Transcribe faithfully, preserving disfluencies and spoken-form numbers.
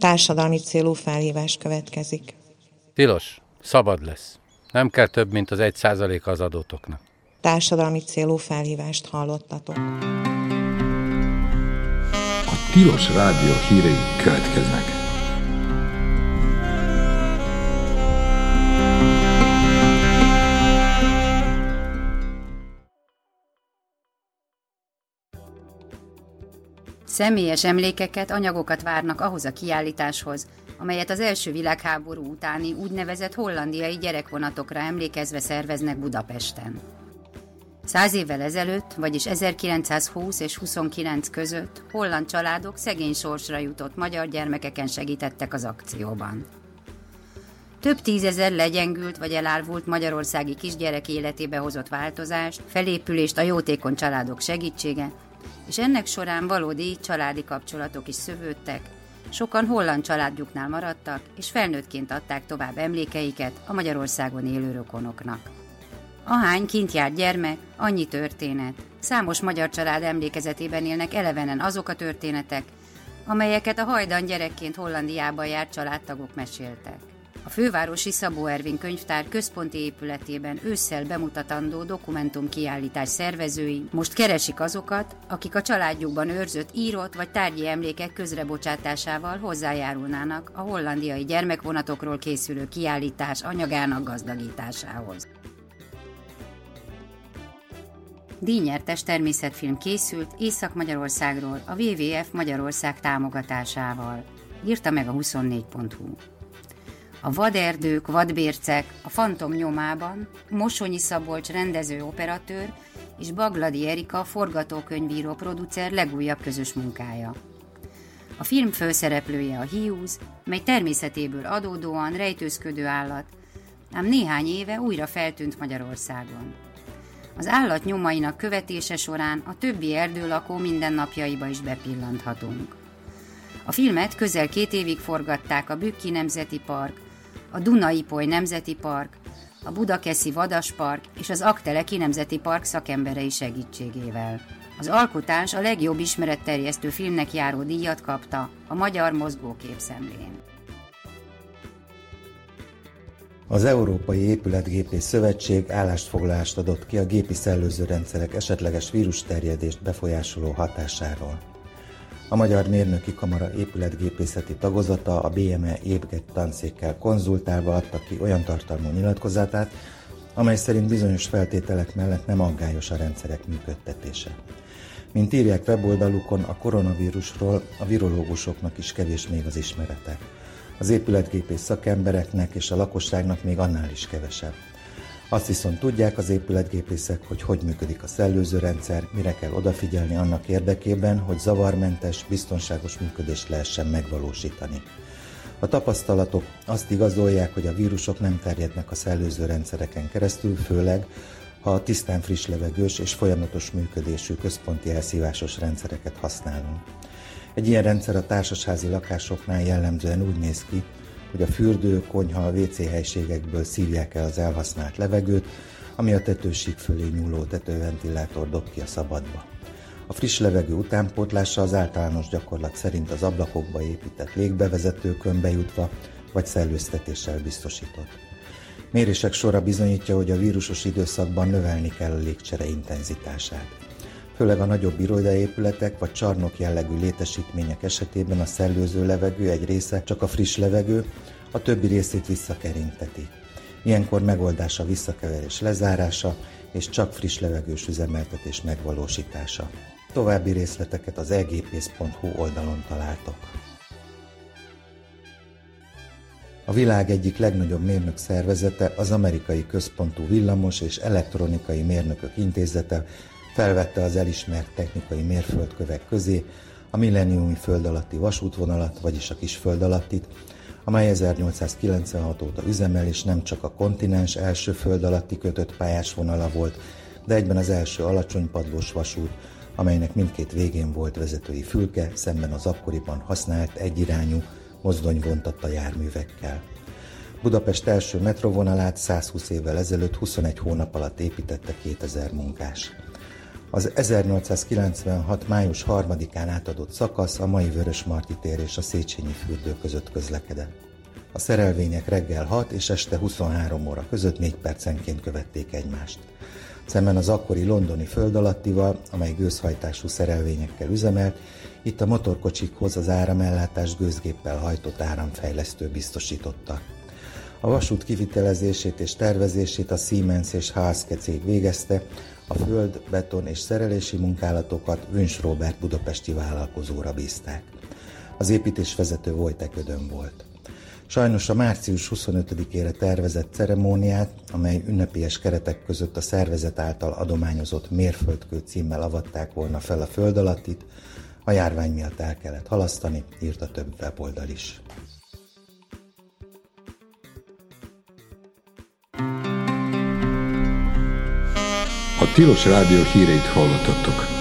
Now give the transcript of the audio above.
Társadalmi célú felhívás következik. Tilos, szabad lesz. Nem kell több, mint az egy százaléka az adótoknak. Társadalmi célú felhívást hallottatok. A Tilos Rádió hírei következnek. Személyes emlékeket, anyagokat várnak ahhoz a kiállításhoz, amelyet az első világháború utáni úgynevezett hollandiai gyerekvonatokra emlékezve szerveznek Budapesten. Száz évvel ezelőtt, vagyis ezerkilencszázhúsz és huszonkilenc között holland családok szegény sorsra jutott magyar gyermekeken segítettek az akcióban. Több tízezer legyengült vagy elárvult magyarországi kisgyerek életébe hozott változást, felépülést a jótékony családok segítsége, és ennek során valódi családi kapcsolatok is szövődtek, sokan holland családjuknál maradtak, és felnőttként adták tovább emlékeiket a Magyarországon élő rokonoknak. Ahány kint járt gyermek, annyi történet. Számos magyar család emlékezetében élnek elevenen azok a történetek, amelyeket a hajdan gyerekként Hollandiában járt családtagok meséltek. A fővárosi Szabó Ervin könyvtár központi épületében ősszel bemutatandó dokumentumkiállítás szervezői most keresik azokat, akik a családjukban őrzött írott vagy tárgyi emlékek közrebocsátásával hozzájárulnának a hollandiai gyermekvonatokról készülő kiállítás anyagának gazdagításához. Díjnyertes természetfilm készült Észak-Magyarországról a dupla vé dupla vé ef Magyarország támogatásával, írta meg a huszonnégy pont hú. A vaderdők, vadbércek a Fantom nyomában Mosonyi Szabolcs rendező-operatőr és Bagladi Erika forgatókönyvíró producer legújabb közös munkája. A film főszereplője a hiúz, mely természetéből adódóan rejtőzködő állat, ám néhány éve újra feltűnt Magyarországon. Az állat nyomainak követése során a többi erdőlakó mindennapjaiba is bepillanthatunk. A filmet közel két évig forgatták a Bükki Nemzeti Park, a Duna-Ipoly Nemzeti Park, a Budakeszi Vadaspark és az Aggteleki Nemzeti Park szakemberei segítségével. Az alkotás a legjobb ismeretterjesztő filmnek járó díjat kapta a Magyar Mozgókép-szemlén. Az Európai Épületgépész Szövetség állásfoglalást adott ki a gépi szellőzőrendszerek esetleges vírusterjedést befolyásoló hatásáról. A Magyar Mérnöki Kamara épületgépészeti tagozata a bé em e épület tanszékkel konzultálva adta ki olyan tartalmú nyilatkozatát, amely szerint bizonyos feltételek mellett nem aggályos a rendszerek működtetése. Mint írják weboldalukon, a koronavírusról a virológusoknak is kevés még az ismerete. Az épületgépész szakembereknek és a lakosságnak még annál is kevesebb. Azt viszont tudják az épületgépészek, hogy hogy működik a szellőzőrendszer, mire kell odafigyelni annak érdekében, hogy zavarmentes, biztonságos működést lehessen megvalósítani. A tapasztalatok azt igazolják, hogy a vírusok nem terjednek a szellőzőrendszereken keresztül, főleg, ha a tisztán friss levegős és folyamatos működésű központi elszívásos rendszereket használunk. Egy ilyen rendszer a társasházi lakásoknál jellemzően úgy néz ki, hogy a fürdő, konyha, vé cé helységekből szívják el az elhasznált levegőt, ami a tetősík fölé nyúló tetőventilátor dob ki a szabadba. A friss levegő utánpótlása az általános gyakorlat szerint az ablakokba épített légbevezetőkön bejutva vagy szellőztetéssel biztosított. Mérések sora bizonyítja, hogy a vírusos időszakban növelni kell a légcsere intenzitását. Főleg a nagyobb irodaépületek vagy csarnok jellegű létesítmények esetében a szellőző levegő egy része csak a friss levegő, a többi részét visszakerinteti. Ilyenkor megoldás a visszakeverés lezárása és csak friss levegős üzemeltetés megvalósítása. További részleteket az e gé pész pont hú oldalon találtok. A világ egyik legnagyobb mérnök szervezete, az Amerikai Központú Villamos és Elektronikai Mérnökök Intézete felvette az elismert technikai mérföldkövek közé a milleniumi föld alatti vasútvonalat, vagyis a kis föld alattit, amely ezernyolcszázkilencvenhat óta üzemel, és nem csak a kontinens első föld alatti kötött pályás vonala volt, de egyben az első alacsonypadlós vasút, amelynek mindkét végén volt vezetői fülke, szemben az akkoriban használt egyirányú mozdonyvontatta járművekkel. Budapest első metróvonalát százhúsz évvel ezelőtt huszonegy hónap alatt építette kétezer munkás. Az ezernyolcszázkilencvenhat. május harmadikán átadott szakasz a mai Vörösmarty tér és a Széchenyi fürdő között közlekedett. A szerelvények reggel hat és este huszonhárom óra között négy percenként követték egymást. Szemben az akkori londoni földalattival, amely gőzhajtású szerelvényekkel üzemelt, itt a motorkocsikhoz az áramellátást gőzgéppel hajtott áramfejlesztő biztosította. A vasút kivitelezését és tervezését a Siemens és há es ká cég végezte, a föld, beton és szerelési munkálatokat Wünsch Róbert budapesti vállalkozóra bízták. Az építésvezető Wojtek Ödön volt. Sajnos a március huszonötödikére tervezett ceremóniát, amely ünnepélyes keretek között a szervezet által adományozott mérföldkő címmel avatták volna fel a föld alattit, a járvány miatt el kellett halasztani, írta több weboldal is. A Tilos Rádió híreit hallottatok.